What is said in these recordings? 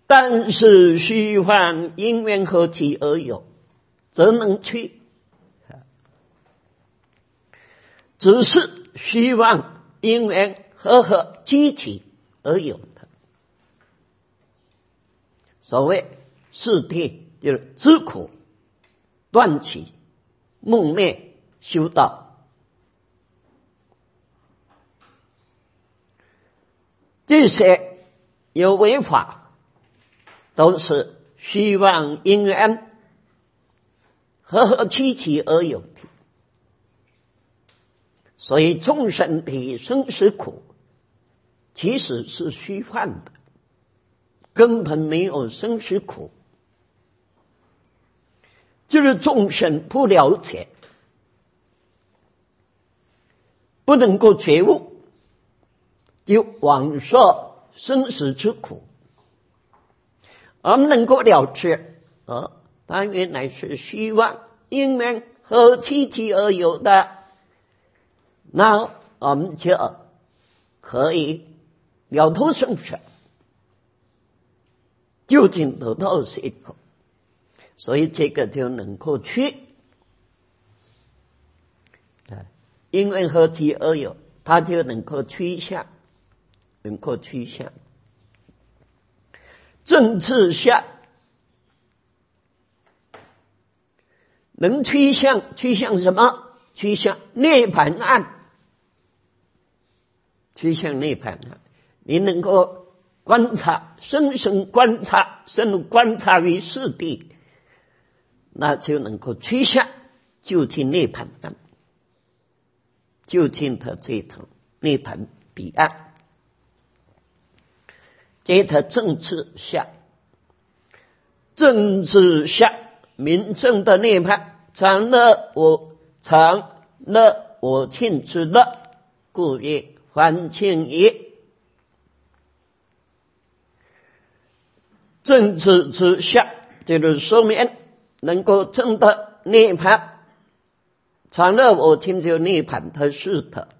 但是虚幻因缘合体而有，则能去。只是虚妄因缘合机体而有的。所谓四谛，就是知苦、断起、梦灭、修道。这些有为法，都是虚妄因缘合机体而有的。所以众生的生死苦其实是虚幻的，根本没有生死苦，就是众生不了解，不能够觉悟，就妄说生死之苦。而能够了知它原来是虚妄因缘合机体而有的，那我们就可以了脱生死，究竟得到解脱。所以这个就能够去因缘合体而有，它就能够趋向，正治下能趋向什么？趋向涅槃岸。趋向涅槃岸，你能够观察深观察，深入观察于四谛，那就能够趋向就近涅槃岸，就近的这条涅槃彼岸。这条正治下，明正的涅槃，常乐我净之乐，故曰还清也。正治之下，就是说明能够证得涅槃，常乐我净就涅槃的是的。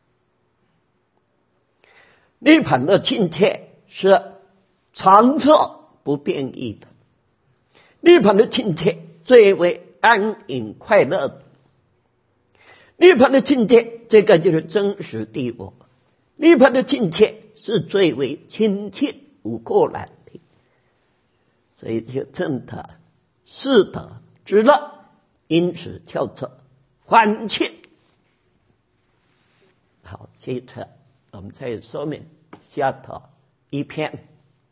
涅槃的境界是常彻不变异的，涅槃的境界最为安隐快乐的，涅槃的境界，这个就是真实的我。涅槃的境界是最为清净无过来的，所以就证得四德之乐，因此叫做还清。好，接着我们再说明下头一篇。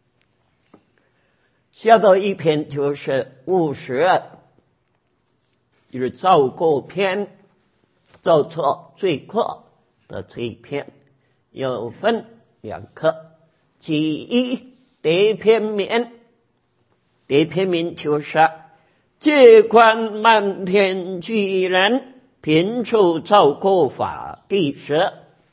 下头一篇就是50，就是造过篇，造错罪过的这一篇，有分2课。其一得篇名，得篇名就是借观漫天巨人，频处造过法第10。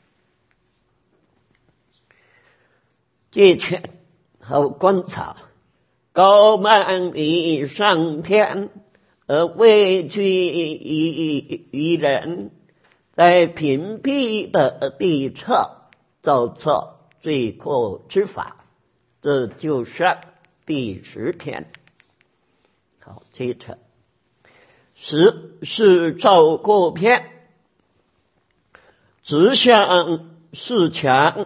借权和观察高漫于上天，而位居于人，在屏蔽的地侧造错罪过之法，这就是第10篇。好，接着10是造过篇，直向四强，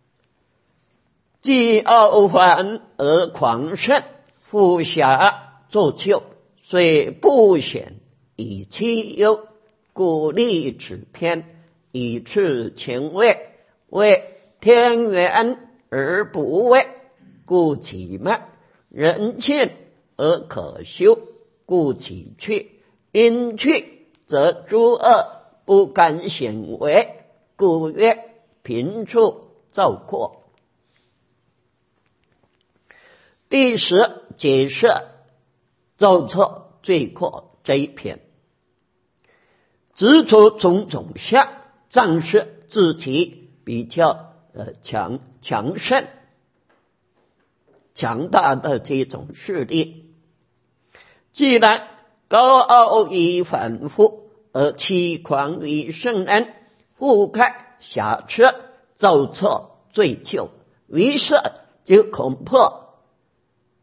既傲缓而狂盛，复暇作旧，虽不显以其忧，故立此篇，以次前位，为天缘而不畏，故其慢；人见而可修，故其去；因去则诸恶不敢显为，故曰频处造过。第10解释造错罪过这一篇，指出种种相，仗势自己比较强盛强大的这种势力。既然高傲于反复，而欺狂于圣人，覆盖瑕疵，造错罪咎，于是就恐破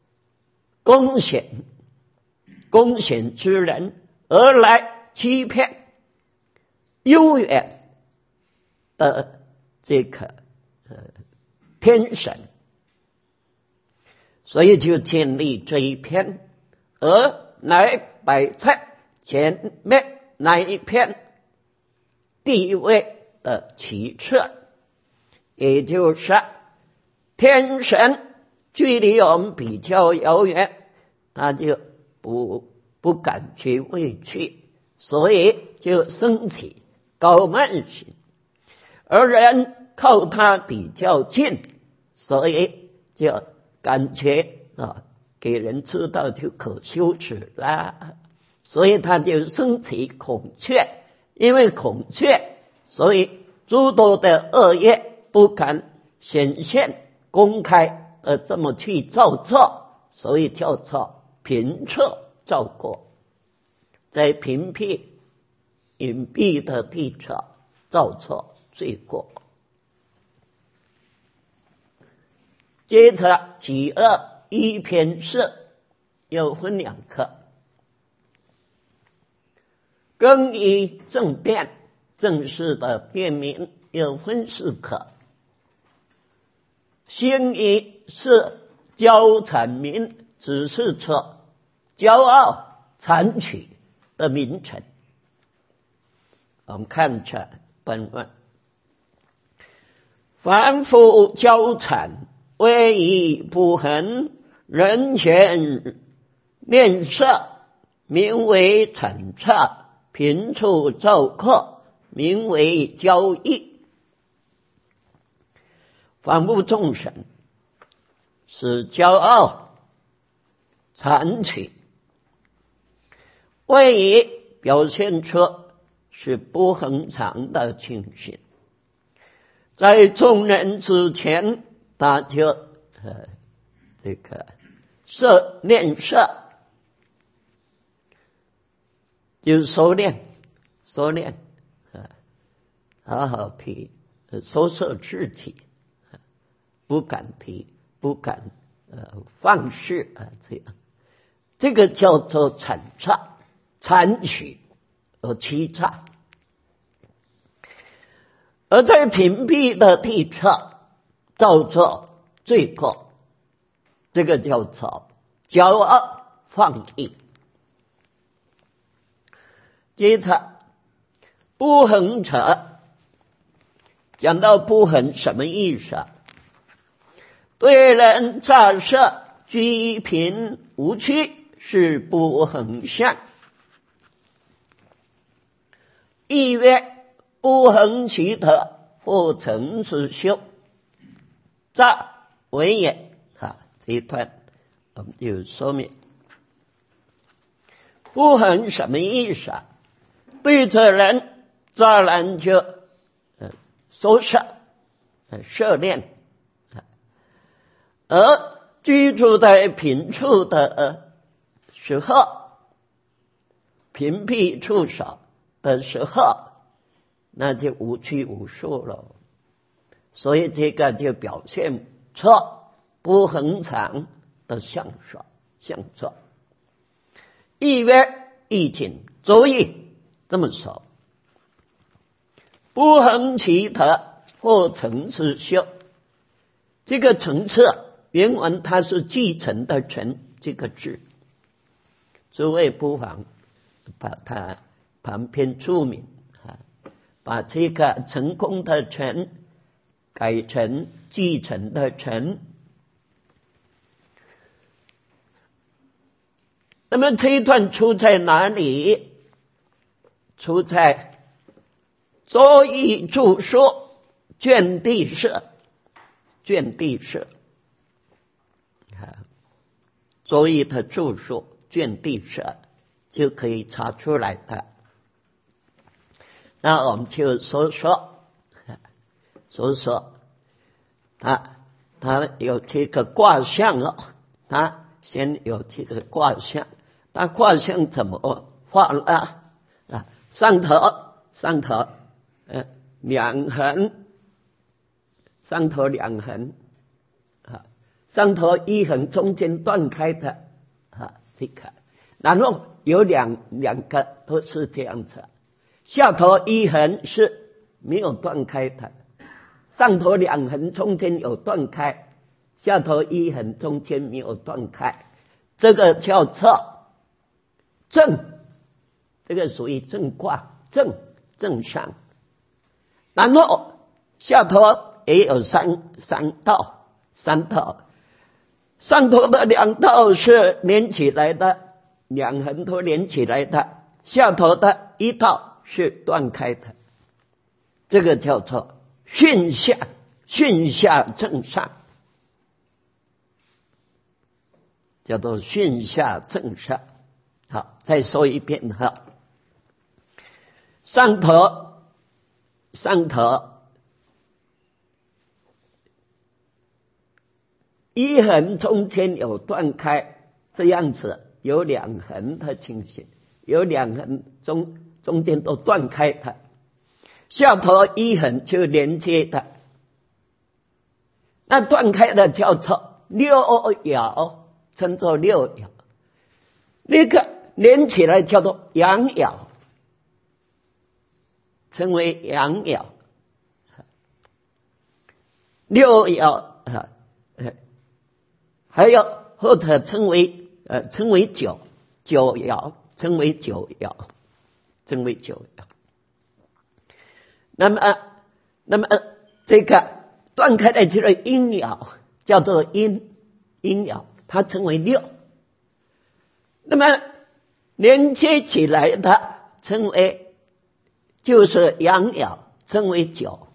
公显之人而来欺骗悠远的这个天神，所以就建立这一篇，而来摆在前面那一篇地位的其次，也就是天神距离我们比较遥远，他就不敢去畏惧，所以就升起高慢心；而人靠他比较近，所以就感觉给人知道就可羞耻啦，所以他就升起孔雀。因为孔雀，所以诸多的恶业不敢显现公开这么去造作，所以叫做平彻造过，在屏蔽隐蔽的地方造作罪过。接着己恶一篇四又分两课，更一正辩，正式的辩明又分四课。兴一是骄谄民，只是说骄傲谄取的名称。我们看这本文，凡夫骄谄，威仪不衡，人前面色，名为谄策；贫处造客，名为骄逸。凡夫众生是骄傲谄取，威仪表现出是不恒常的情形，在众人之前他就这个面色就是收敛好好提收摄自己，不敢提，不敢放肆这样，这个叫做谄策、谄取和欺诈。而在屏蔽的地侧造作罪过，这个叫做骄傲放逸。接着不恒者，讲到不恒什么意思啊？对人乍设居贫无屈，是不恒相。亦曰不恒其德，或成之修，诈为也。这一段我们就说明不恒什么意思啊？对这人自然就收摄涉敛，而居住在贫处的时候，贫僻处所的时候，那就无拘无束了。所以这个就表现出不恒常的相状。亦曰易经周易这么说，不恒其德，或成之修。这个层次原文它是继承的承这个字，诸位不妨把它旁边注明把这个成功的成改成继承的承。那么这一段出在哪里？出在周易注说卷第四，周易的注说卷第四就可以查出来的。那我们就说他有这个卦象了，他先有这个卦象，他卦象怎么画了上头两横，上头一横中间断开的你看，然后有两个都是这样子，下头一横是没有断开的，上头两横中间有断开，下头一横中间没有断开，这个叫做正，这个属于正卦，正上。然后下头也有三道，上头的两道是连起来的，两横都连起来的，下头的一道是断开的，这个叫做巽下正上，叫做巽下正上。好，再说一遍哈，上头一横中间有断开，这样子有两横的情形，有两横中间都断开的，下头一横就连接的，那断开的叫做六爻，称作六爻，那个连起来叫做阳爻，称为阳爻，六爻还有或者称为九爻，称为九爻。那么这个断开的这个阴爻叫做阴爻，它称为六。那么连接起来的称为就是阳爻，称为九。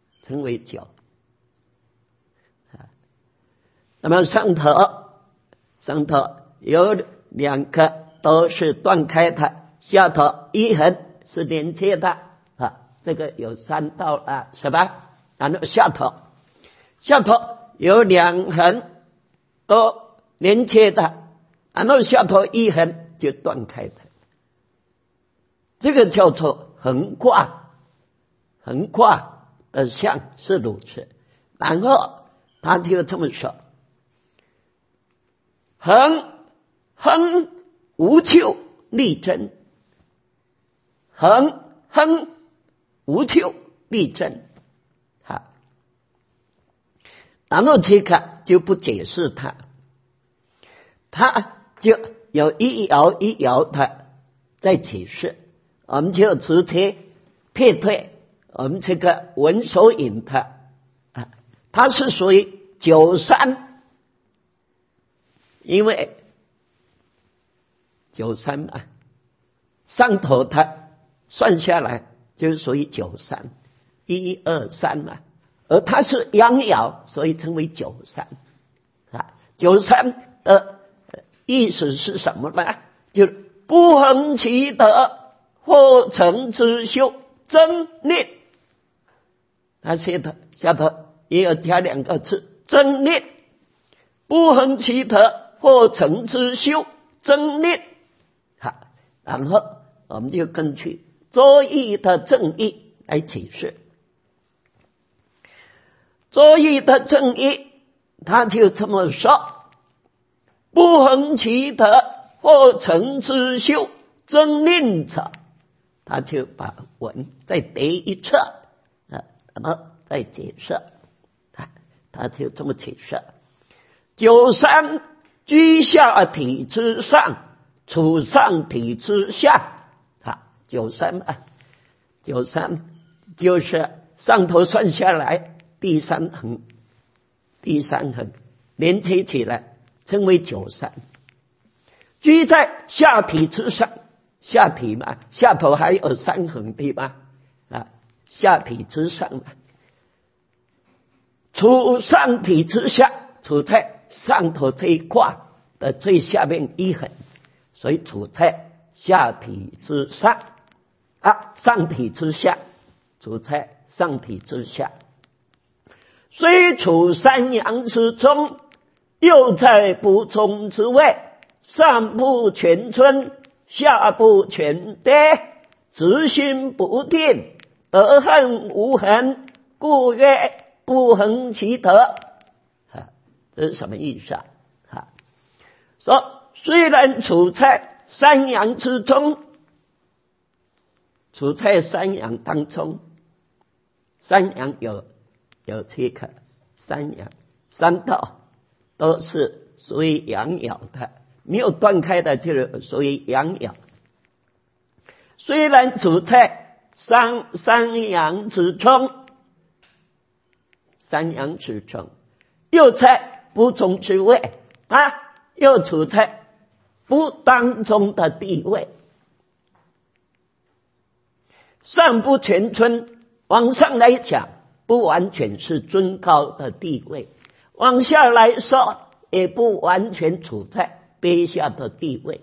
那么上头有两个都是断开的，下头一横是连接的这个有三道是吧？然后下头有两横都连接的，然后下头一横就断开的，这个叫做横卦的象是如此。然后他就这么说，亨无咎利贞，亨无咎利贞。然后这个就不解释它就有一爻一爻的在解释，我们就直接配对我们这个文所引的它是属于93，因为93上头它算下来就是属于93，1、2、3而它是阳爻，所以称为93。93的意思是什么呢？就是不恒其德，或成之修，争劣。他写的下头也有加两个字，争劣。不恒其德，或成之修，争劣。然后我们就根据周易的正义来解释。周易的正义他就这么说，不恒其德，或成之修，争劣者，他就把文再叠一册然后再解释，他就这么解释：93居下体之上，处上体之下。93就是上头算下来第三横连接起来称为93，居在下体之上，下体下头还有三横对吧？下体之上处上体之下，处在上头这一卦的最下面一横，所以处在下体之上上体之下，处在上体之下。虽处三阳之中，又在不中之位，上不全春，下不全跌，直心不定，而恨无恒，故曰不恒其德。这是什么意思说虽然处在三阳之中，处在三阳当中，三阳有7个，三阳三道都是属于阳爻的，没有断开的就是属于阳爻。虽然处在三阳之中，三阳之中，又在不中之位又处在不当中的地位。上不全尊，往上来讲不完全是尊高的地位，往下来说也不完全处在卑下的地位。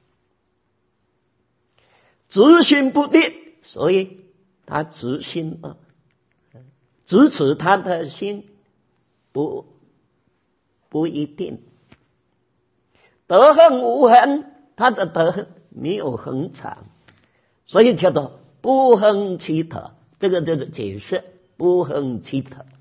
执心不定，所以他执心执持他的心不一定。德行无恒，他的德行没有恒常，所以叫做不恒其德。这个就是解释不恒其德。